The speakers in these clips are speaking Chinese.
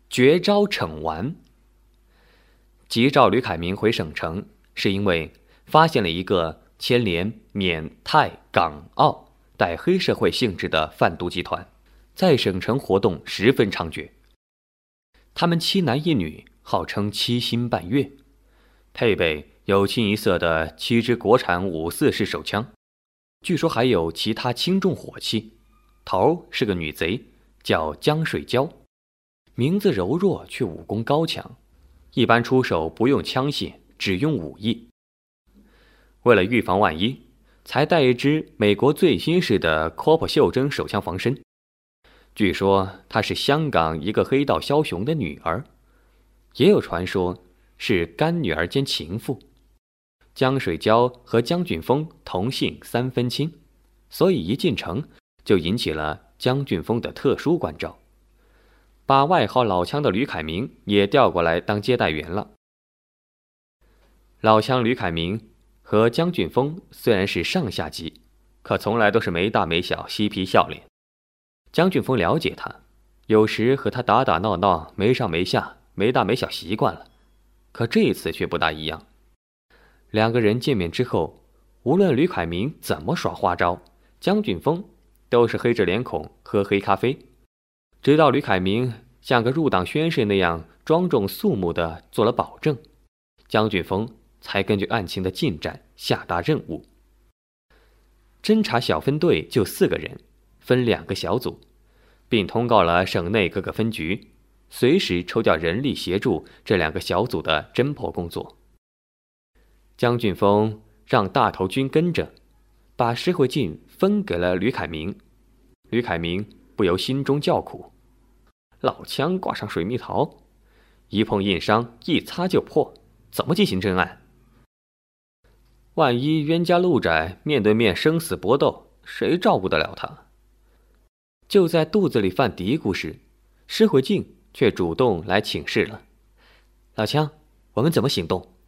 绝招惩玩。急召吕凯明回省城，是因为发现了一个牵连缅、泰、港、澳带黑社会性质的贩毒集团，在省城活动十分猖獗。他们7男1女，号称7星半月，配备有清一色的7支国产5.4式手枪，据说还有其他轻重火器。头是个女贼，叫江水娇，名字柔弱却武功高强，一般出手不用枪械，只用武艺。为了预防万一，才带一支美国最新式的 Corp 袖珍手枪防身。据说她是香港一个黑道枭雄的女儿，也有传说是干女儿兼情妇。江水娇和江俊峰同姓3分亲，所以一进城就引起了江俊峰的特殊关照，把外号老枪的吕凯明也调过来当接待员了。老枪吕凯明和江俊峰虽然是上下级，可从来都是没大没小，嬉皮笑脸。江俊峰了解他，有时和他打打闹闹，没上没下，没大没小习惯了。可这次却不大一样。2个人见面之后，无论吕凯明怎么耍花招，江俊峰都是黑着脸孔喝黑咖啡，直到吕凯明像个入党宣誓那样庄重肃穆地做了保证，江俊峰才根据案情的进展下达任务。侦查小分队就4个人，分2个小组，并通告了省内各个分局，随时抽调人力协助这2个小组的侦破工作。江俊峰让大头军跟着，把石慧静分给了吕凯明。吕凯明不由心中叫苦，老枪挂上水蜜桃，一碰硬伤，一擦就破，怎么进行侦案？万一冤家路窄，面对面生死搏斗，谁照顾得了他？就在肚子里犯嘀咕时，石慧静却主动来请示了。老枪，我们怎么行动？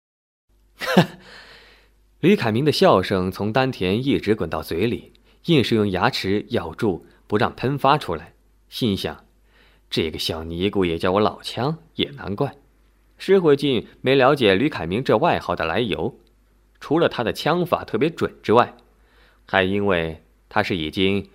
吕凯明的笑声从丹田一直滚到嘴里，硬是用牙齿咬住，不让喷发出来。心想，这个小尼姑也叫我老枪，也难怪。石慧静没了解吕凯明这外号的来由，除了他的枪法特别准之外，还因为他是已经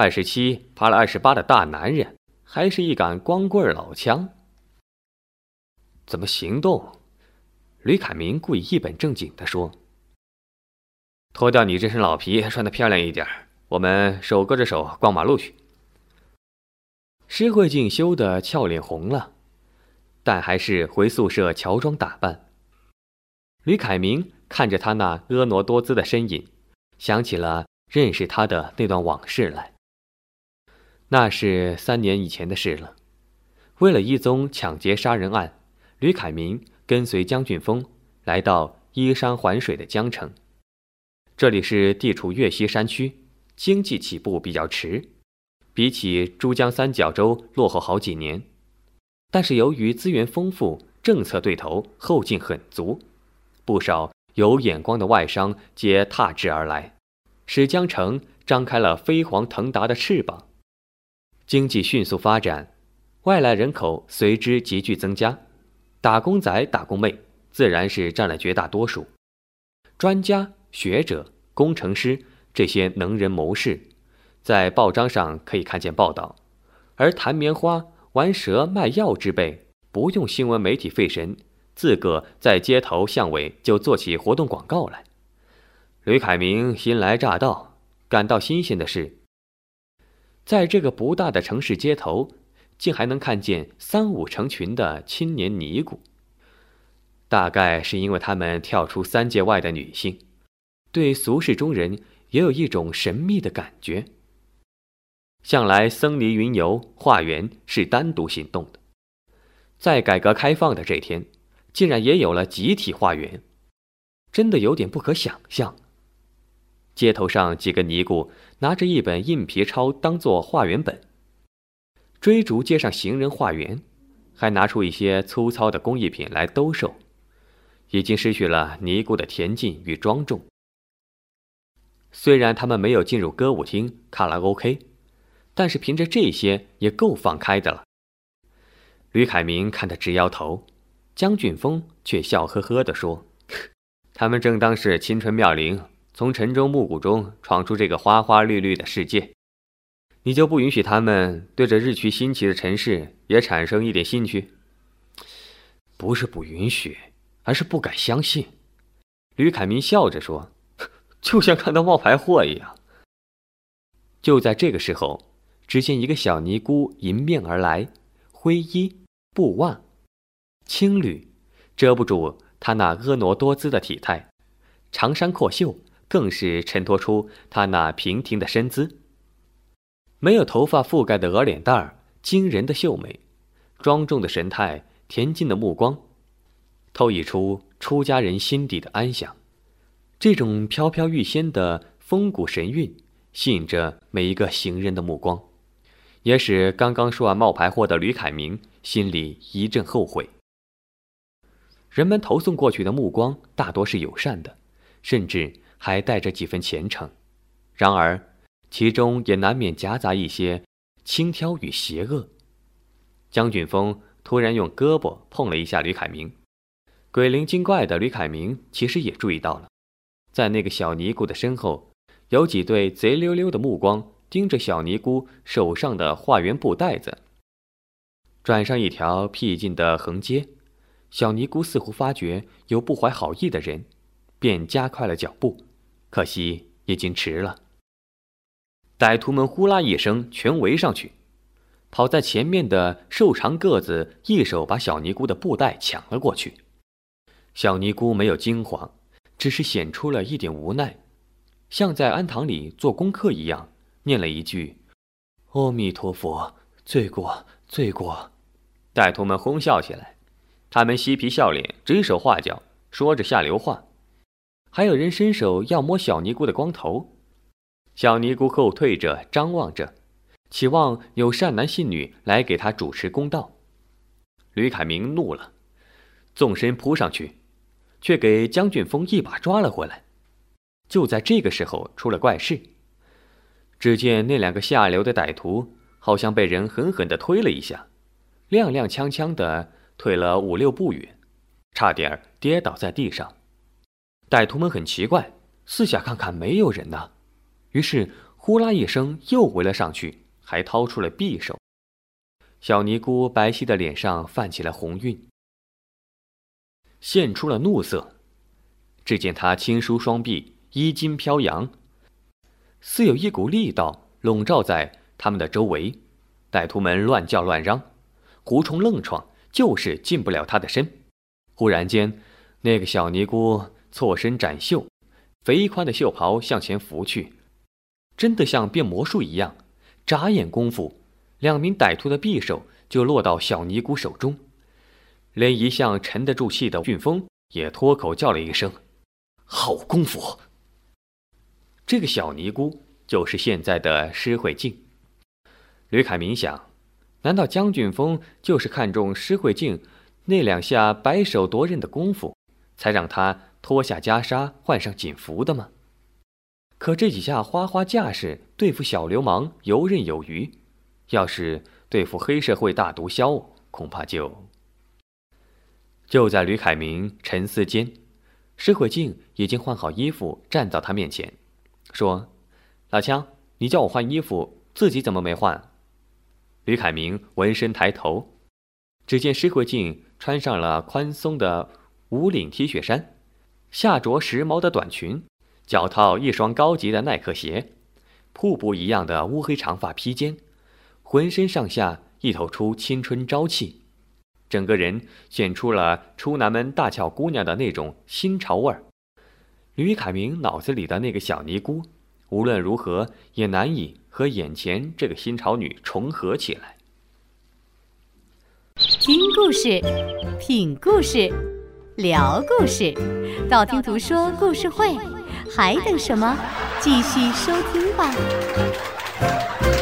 27爬了28的大男人，还是一杆光棍老枪。怎么行动？吕凯明故意一本正经地说：脱掉你这身老皮，穿得漂亮一点，我们手勾着手逛马路去。施慧静羞得俏脸红了，但还是回宿舍乔装打扮。吕凯明看着他那婀娜多姿的身影，想起了认识他的那段往事来。那是3年以前的事了。为了一宗抢劫杀人案，吕凯明跟随江俊峰来到依山环水的江城。这里是地处粤西山区，经济起步比较迟，比起珠江三角洲落后好几年。但是由于资源丰富，政策对头，后劲很足，不少有眼光的外商皆踏至而来，使江城张开了飞黄腾达的翅膀。经济迅速发展，外来人口随之急剧增加，打工仔打工妹自然是占了绝大多数。专家学者工程师这些能人谋士在报章上可以看见报道，而弹棉花玩蛇卖药之辈不用新闻媒体费神，自个在街头巷尾就做起活动广告来。吕凯明新来乍到，感到新鲜的是，在这个不大的城市街头竟还能看见3、5成群的青年尼姑。大概是因为他们跳出3界外的女性，对俗世中人也有一种神秘的感觉。向来僧尼云游化缘是单独行动的，在改革开放的这天，竟然也有了集体化缘，真的有点不可想象。街头上几个尼姑拿着一本硬皮抄当作化缘本，追逐街上行人化缘，还拿出一些粗糙的工艺品来兜售，已经失去了尼姑的恬静与庄重。虽然他们没有进入歌舞厅、卡拉 OK， 但是凭着这些也够放开的了。 吕凯明看得直摇头，江俊峰却笑呵呵地说：“他们正当是青春妙龄，从晨钟暮鼓中闯出这个花花绿绿的世界，你就不允许他们对这日趋新奇的尘世也产生一点兴趣？”“不是不允许，而是不敢相信。”吕凯明笑着说，“就像看到冒牌货一样。”就在这个时候，只见一个小尼姑迎面而来，灰衣布袜，青绿，遮不住她那婀娜多姿的体态，长衫阔袖更是衬托出她那平挺的身姿。没有头发覆盖的鹅脸蛋儿，惊人的秀美，庄重的神态，恬静的目光，透溢出出家人心底的安详。这种飘飘欲仙的风骨神韵，吸引着每一个行人的目光，也使刚刚说完冒牌货的吕凯明心里一阵后悔。人们投送过去的目光大多是友善的，甚至还带着几分虔诚，然而其中也难免夹杂一些轻佻与邪恶。江俊峰突然用胳膊碰了一下吕凯明，鬼灵精怪的吕凯明其实也注意到了，在那个小尼姑的身后，有几对贼溜溜的目光盯着小尼姑手上的化缘布袋子。转上一条僻静的横街，小尼姑似乎发觉有不怀好意的人，便加快了脚步，可惜已经迟了。歹徒们呼啦一声全围上去，跑在前面的瘦长个子一手把小尼姑的布袋抢了过去。小尼姑没有惊慌，只是显出了一点无奈，像在庵堂里做功课一样，念了一句：“阿弥陀佛，罪过，罪过。”歹徒们哄笑起来，他们嬉皮笑脸，指手画脚，说着下流话。还有人伸手要摸小尼姑的光头，小尼姑后退着，张望着，期望有善男信女来给他主持公道。吕凯明怒了，纵身扑上去，却给江俊峰一把抓了回来。就在这个时候出了怪事，只见那两个下流的歹徒好像被人狠狠地推了一下，踉踉跄跄地退了5、6步远，差点跌倒在地上。歹徒们很奇怪，四下看看没有人呢，于是呼啦一声又围了上去，还掏出了匕首。小尼姑白皙的脸上泛起了红晕，现出了怒色。只见她轻舒双臂，衣襟飘扬，似有一股力道笼罩在他们的周围。歹徒们乱叫乱嚷，胡冲愣闯，就是进不了他的身。忽然间，那个小尼姑错身展袖，肥宽的袖袍向前拂去，真的像变魔术一样，眨眼功夫，2名歹徒的匕首就落到小尼姑手中。连一向沉得住气的俊峰也脱口叫了一声：“好功夫！”这个小尼姑就是现在的施慧静。吕凯明想，难道江俊峰就是看中施慧静那2下摆手夺刃的功夫，才让他脱下袈裟换上锦服的吗？可这几下花花架势对付小流氓游刃有余，要是对付黑社会大毒枭，恐怕就在吕凯明沉思间，施慧静已经换好衣服站到他面前，说：“老枪，你叫我换衣服，自己怎么没换？”吕凯明闻声抬头，只见施慧静穿上了宽松的无领 T 恤衫，下着时髦的短裙，脚套一双高级的耐克鞋，瀑布一样的乌黑长发披肩，浑身上下一透出青春朝气，整个人显出了出南门大俏姑娘的那种新潮味儿。吕凯明脑子里的那个小尼姑，无论如何也难以和眼前这个新潮女重合起来。 听故事，品故事，聊故事，道听途说故事会，还等什么？继续收听吧。